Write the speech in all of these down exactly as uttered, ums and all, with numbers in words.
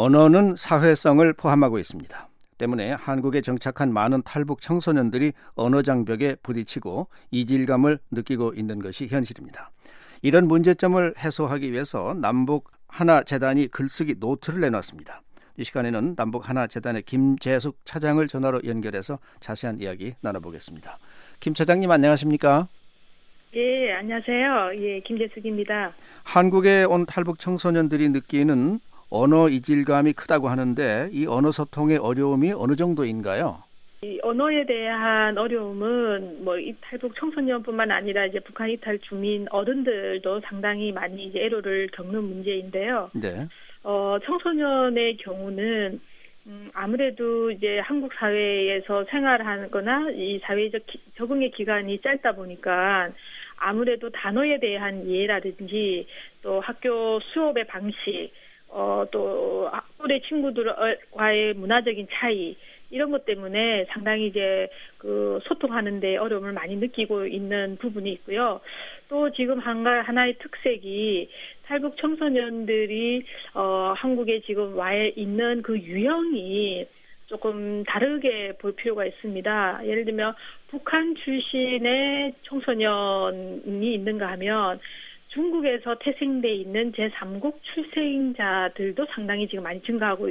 언어는 사회성을 포함하고 있습니다. 때문에 한국에 정착한 많은 탈북 청소년들이 언어 장벽에 부딪히고 이질감을 느끼고 있는 것이 현실입니다. 이런 문제점을 해소하기 위해서 남북하나재단이 글쓰기 노트를 내놨습니다. 이 시간에는 남북하나재단의 김재숙 차장을 전화로 연결해서 자세한 이야기 나눠보겠습니다. 김 차장님 안녕하십니까? 예, 안녕하세요. 예, 김재숙입니다. 한국에 온 탈북 청소년들이 느끼는 언어 이질감이 크다고 하는데 이 언어 소통의 어려움이 어느 정도인가요? 이 언어에 대한 어려움은 뭐 이 탈북 청소년뿐만 아니라 이제 북한 이탈 주민 어른들도 상당히 많이 이제 애로를 겪는 문제인데요. 네. 어, 청소년의 경우는 음, 아무래도 이제 한국 사회에서 생활하거나 이 사회적 기, 적응의 기간이 짧다 보니까 아무래도 단어에 대한 이해라든지 또 학교 수업의 방식, 어, 또 또래 친구들과의 문화적인 차이 이런 것 때문에 상당히 이제 그 소통하는데 어려움을 많이 느끼고 있는 부분이 있고요. 또 지금 한가 하나의 특색이 탈북 청소년들이 어, 한국에 지금 와 있는 그 유형이 조금 다르게 볼 필요가 있습니다. 예를 들면 북한 출신의 청소년이 있는가 하면 중국에서 태생돼 있는 제삼국 출생자들도 상당히 지금 많이 증가하고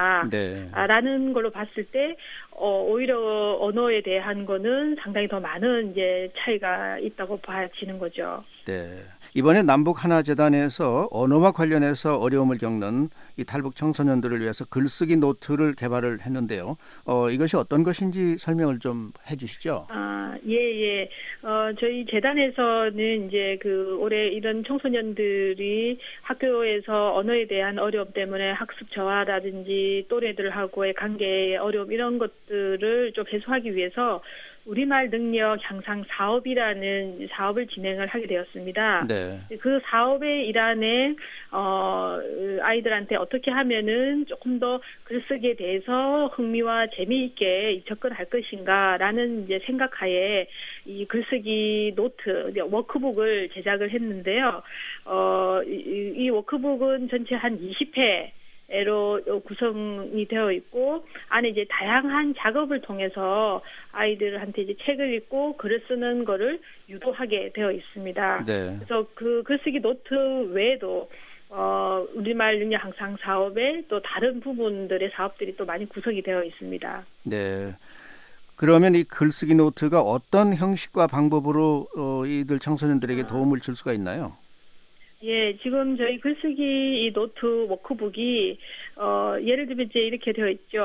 있다라는 네. 걸로 봤을 때 어, 오히려 언어에 대한 거는 상당히 더 많은 이제 차이가 있다고 봐지는 거죠. 네. 이번에 남북하나재단에서 언어와 관련해서 어려움을 겪는 이 탈북 청소년들을 위해서 글쓰기 노트를 개발을 했는데요. 어, 이것이 어떤 것인지 설명을 좀 해주시죠. 아, 예, 예. 어, 저희 재단에서는 이제 그 올해 이런 청소년들이 학교에서 언어에 대한 어려움 때문에 학습 저하라든지 또래들하고의 관계의 어려움 이런 것들을 좀 해소하기 위해서 우리말 능력 향상 사업이라는 사업을 진행을 하게 되었습니다. 네. 그 사업의 일환에 어, 아이들한테 어떻게 하면은 조금 더 글쓰기에 대해서 흥미와 재미있게 접근할 것인가라는 이제 생각하에 이 글쓰기 노트 워크북을 제작을 했는데요. 어, 이, 이 워크북은 전체 한 이십 회. 로 구성이 되어 있고 안에 이제 다양한 작업을 통해서 아이들한테 이제 책을 읽고 글을 쓰는 거를 유도하게 되어 있습니다. 네. 그래서 그 글쓰기 노트 외에도 어, 우리말 능력 향상 사업에 또 다른 부분들의 사업들이 또 많이 구성이 되어 있습니다. 네. 그러면 이 글쓰기 노트가 어떤 형식과 방법으로 어, 이들 청소년들에게 도움을 줄 수가 있나요? 예, 지금 저희 글쓰기 이 노트 워크북이 어, 예를 들면 이제 이렇게 되어 있죠.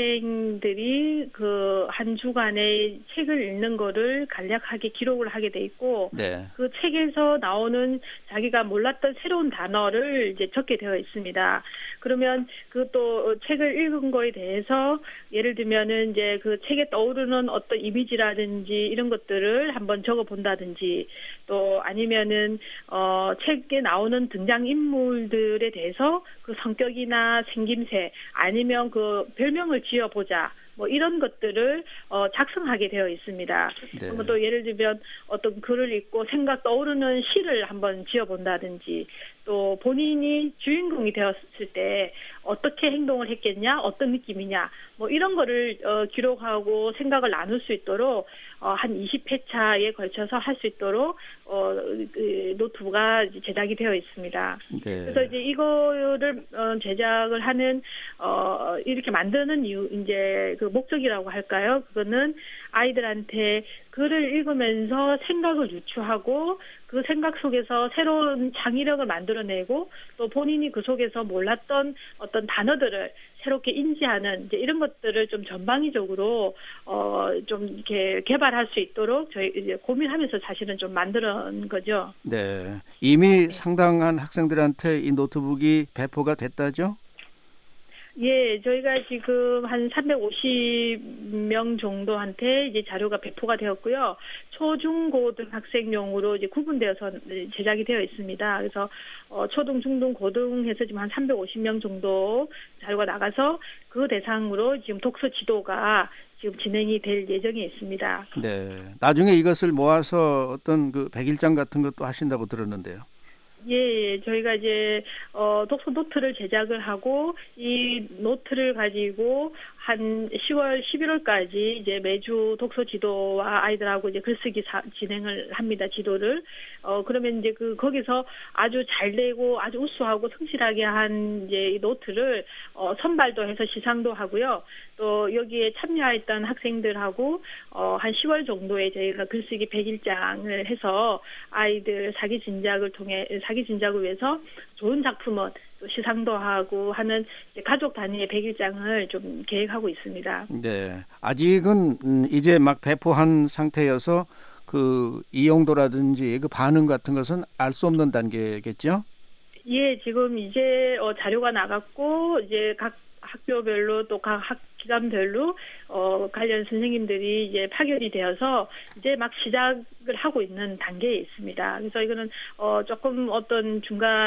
학생들이 그 한 주간의 책을 읽는 거를 간략하게 기록을 하게 돼 있고, 네. 그 책에서 나오는 자기가 몰랐던 새로운 단어를 이제 적게 되어 있습니다. 그러면 그 또 책을 읽은 거에 대해서 예를 들면은 이제 그 책에 떠오르는 어떤 이미지라든지 이런 것들을 한번 적어 본다든지 또 아니면은 어, 책에 나오는 등장 인물들에 대해서 그 성격이나 생김새 아니면 그 별명을 지어보자. 뭐 이런 것들을 어, 작성하게 되어 있습니다. 네. 또 예를 들면 어떤 글을 읽고 생각 떠오르는 시를 한번 지어본다든지 또 본인이 주인공이 되었을 때 어떻게 행동을 했겠냐, 어떤 느낌이냐, 뭐 이런 거를 어, 기록하고 생각을 나눌 수 있도록 어, 한 이십 회차에 걸쳐서 할 수 있도록 어, 그 노트가 제작이 되어 있습니다. 네. 그래서 이제 이거를 어, 제작을 하는 어, 이렇게 만드는 이유 이제 그 목적이라고 할까요? 그거는 아이들한테 글을 읽으면서 생각을 유추하고 그 생각 속에서 새로운 창의력을 만들어내고 또 본인이 그 속에서 몰랐던 어떤 단어들을 새롭게 인지하는 이제 이런 것들을 좀 전방위적으로 어 좀 이렇게 개발할 수 있도록 저희 이제 고민하면서 사실은 좀 만드는 거죠. 네, 이미 네. 상당한 학생들한테 이 노트북이 배포가 됐다죠? 예, 저희가 지금 한 삼백오십 명 정도한테 이제 자료가 배포가 되었고요. 초중고등 학생용으로 이제 구분되어서 제작이 되어 있습니다. 그래서 어, 초등, 중등, 고등 해서 지금 한 삼백오십 명 정도 자료가 나가서 그 대상으로 지금 독서 지도가 지금 진행이 될 예정에 있습니다. 네, 나중에 이것을 모아서 어떤 그 백일장 같은 것도 하신다고 들었는데요. 예, 저희가 이제 어, 독서 노트를 제작을 하고 이 노트를 가지고 한 시월, 십일월까지 이제 매주 독서 지도와 아이들하고 이제 글쓰기 사, 진행을 합니다. 지도를. 어, 그러면 이제 그 거기서 아주 잘 되고 아주 우수하고 성실하게 한 이제 이 노트를 어, 선발도 해서 시상도 하고요. 또 여기에 참여했던 학생들하고 어, 한 시월 정도에 저희가 글쓰기 백일장을 해서 아이들 사기 진작을 통해 사기 진작을 위해서 좋은 작품은 또 시상도 하고 하는 가족 단위의 백일장을 좀 계획하고 있습니다. 네, 아직은 음, 이제 막 배포한 상태여서 그 이용도라든지 그 반응 같은 것은 알 수 없는 단계겠죠? 예, 지금 이제 어, 자료가 나갔고 이제 각 학교별로 또 각 학 기관별로 어, 관련 선생님들이 이제 파견이 되어서 이제 막 시작을 하고 있는 단계에 있습니다. 그래서 이거는 어, 조금 어떤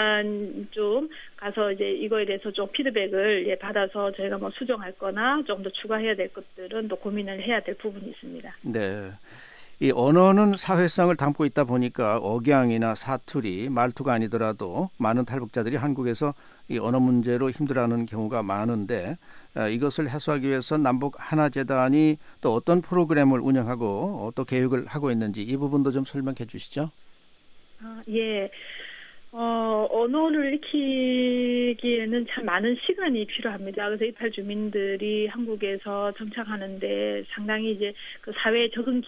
중간 좀 가서 이제 이거에 대해서 좀 피드백을 예, 받아서 저희가 뭐 수정할거나 좀 더 추가해야 될 것들은 또 고민을 해야 될 부분이 있습니다. 네. 이 언어는 사회성을 담고 있다 보니까 억양이나 사투리, 말투가 아니더라도 많은 탈북자들이 한국에서 이 언어 문제로 힘들어하는 경우가 많은데 이것을 해소하기 위해서 남북 하나재단이 또 어떤 프로그램을 운영하고 또 계획을 하고 있는지 이 부분도 좀 설명해 주시죠. 아, 예. 어, 언어를 익히기에는 참 많은 시간이 필요합니다. 그래서 이탈 주민들이 한국에서 정착하는데 상당히 이제 그 사회 적응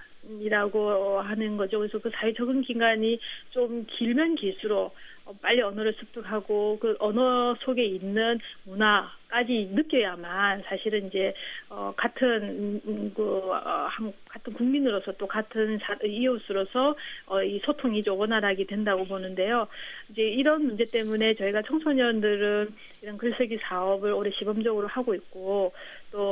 기간이라고 하는 거죠. 그래서 그 사회 적응 기간이 좀 길면 길수록 빨리 언어를 습득하고 그 언어 속에 있는 문화까지 느껴야만 사실은 이제 어 같은 음, 그 어, 한, 같은 국민으로서 또 같은 사, 이웃으로서 어, 이 소통이 좀 원활하게 된다고 보는데요. 이제 이런 문제 때문에 저희가 청소년들은 이런 글쓰기 사업을 올해 시범적으로 하고 있고 또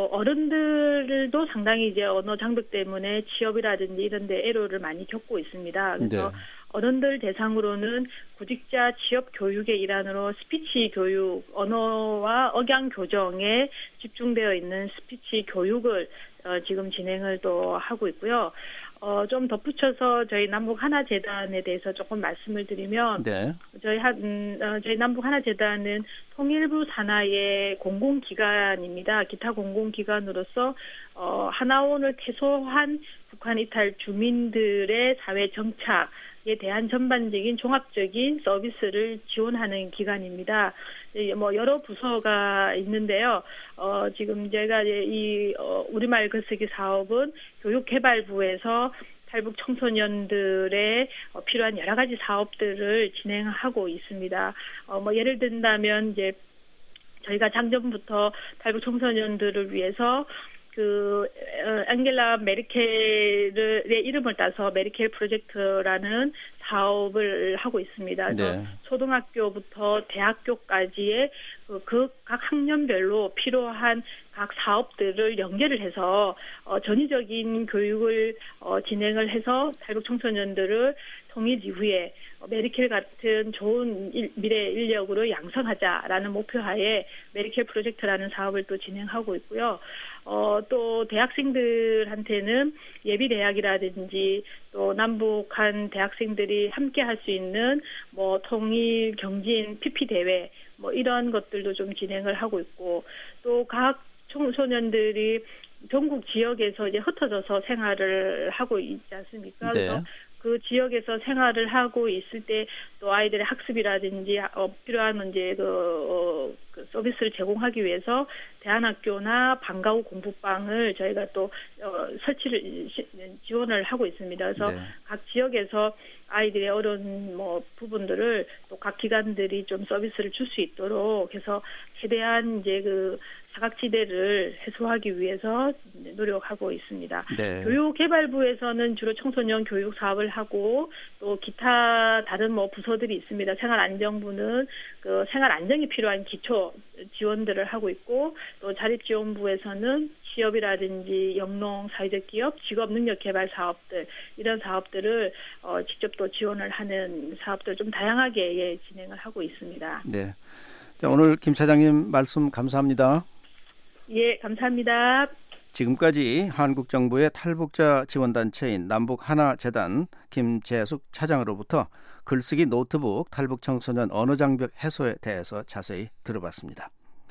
어른들도 상당히 이제 언어 장벽 때문에 취업이라든지 이런 데 애로를 많이 겪고 있습니다. 그래서 네. 어른들 대상으로는 구직자 취업 교육의 일환으로 스피치 교육, 언어와 억양 교정에 집중되어 있는 스피치 교육을 어, 지금 진행을 또 하고 있고요. 어, 좀 덧붙여서 저희 남북 하나재단에 대해서 조금 말씀을 드리면, 네. 저희 한, 음, 어, 저희 남북 하나재단은 통일부 산하의 공공기관입니다. 기타 공공기관으로서, 어, 하나원을 퇴소한 북한 이탈 주민들의 사회 정착, 에 대한 전반적인 종합적인 서비스를 지원하는 기관입니다. 뭐 여러 부서가 있는데요. 어, 지금 제가 이 어, 우리말 글쓰기 사업은 교육개발부에서 탈북 청소년들의 어, 필요한 여러 가지 사업들을 진행하고 있습니다. 어, 뭐 예를 든다면 이제 저희가 작년부터 탈북 청소년들을 위해서 그 앵겔라 메르켈의 이름을 따서 메르켈 프로젝트라는 사업을 하고 있습니다. 그래서 네. 초등학교부터 대학교까지의 그 각 학년별로 필요한 각 사업들을 연계를 해서 어, 전위적인 교육을 어, 진행을 해서 탈북 청소년들을 통일 이후에 메르켈 같은 좋은 일, 미래 인력으로 양성하자라는 목표하에 메르켈 프로젝트라는 사업을 또 진행하고 있고요. 어, 또 대학생들한테는 예비 대학이라든지 또 남북한 대학생들이 함께 할 수 있는 뭐 통일 경진 피피 대회 뭐 이런 것들도 좀 진행을 하고 있고 또 각 청소년들이 전국 지역에서 이제 흩어져서 생활을 하고 있지 않습니까? 네. 그래서 그 지역에서 생활을 하고 있을 때 또 아이들의 학습이라든지 어, 필요한 이제 그, 어, 그 서비스를 제공하기 위해서 대안학교나 방과 후 공부방을 저희가 또 어, 설치를 시, 지원을 하고 있습니다. 그래서 네. 각 지역에서 아이들의 어려운 뭐 부분들을 또 각 기관들이 좀 서비스를 줄 수 있도록 해서 최대한 이제 그 사각지대를 해소하기 위해서 노력하고 있습니다. 네. 교육개발부에서는 주로 청소년 교육 사업을 하고 또 기타 다른 뭐 부서들이 있습니다. 생활안정부는 그 생활안정이 필요한 기초 지원들을 하고 있고 또 자립지원부에서는 취업이라든지 영농, 사회적 기업, 직업 능력 개발 사업들 이런 사업들을 어, 직접 또 지원을 하는 사업들 좀 다양하게 예, 진행을 하고 있습니다. 네. 자, 오늘 김 차장님 말씀 감사합니다. 예, 감사합니다. 지금까지 한국 정부의 탈북자 지원단체인 남북하나재단 김재숙 차장으로부터 글쓰기 노트북 탈북 청소년 언어장벽 해소에 대해서 자세히 들어봤습니다.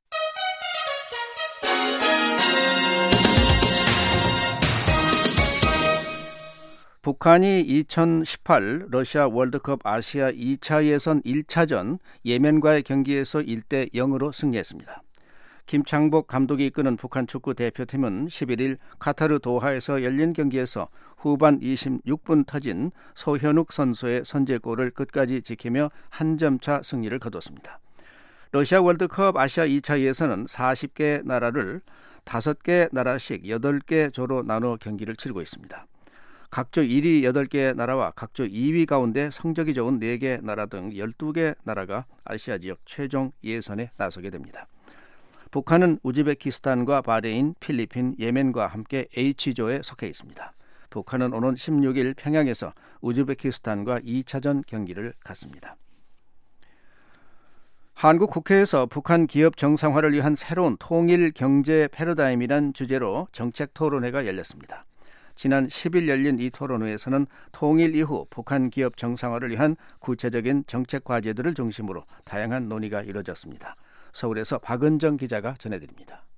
북한이 이천십팔 러시아 월드컵 아시아 이 차 예선 일 차전 예멘과의 경기에서 일 대 영으로 승리했습니다. 김창복 감독이 이끄는 북한 축구 대표팀은 십일 일 카타르 도하에서 열린 경기에서 후반 이십육 분 터진 소현욱 선수의 선제골을 끝까지 지키며 한 점 차 승리를 거뒀습니다. 러시아 월드컵 아시아 이 차 예선은 사십 개 나라를 다섯 개 나라씩 여덟 개 조로 나눠 경기를 치르고 있습니다. 각조 일 위 여덟 개 나라와 각조 이 위 가운데 성적이 좋은 네 개 나라 등 열두 개 나라가 아시아 지역 최종 예선에 나서게 됩니다. 북한은 우즈베키스탄과 바레인, 필리핀, 예멘과 함께 H조에 속해 있습니다. 북한은 오는 십육 일 평양에서 우즈베키스탄과 이 차전 경기를 갖습니다. 한국 국회에서 북한 기업 정상화를 위한 새로운 통일 경제 패러다임이란 주제로 정책 토론회가 열렸습니다. 지난 십 일 열린 이 토론회에서는 통일 이후 북한 기업 정상화를 위한 구체적인 정책 과제들을 중심으로 다양한 논의가 이루어졌습니다. 서울에서 박은정 기자가 전해드립니다.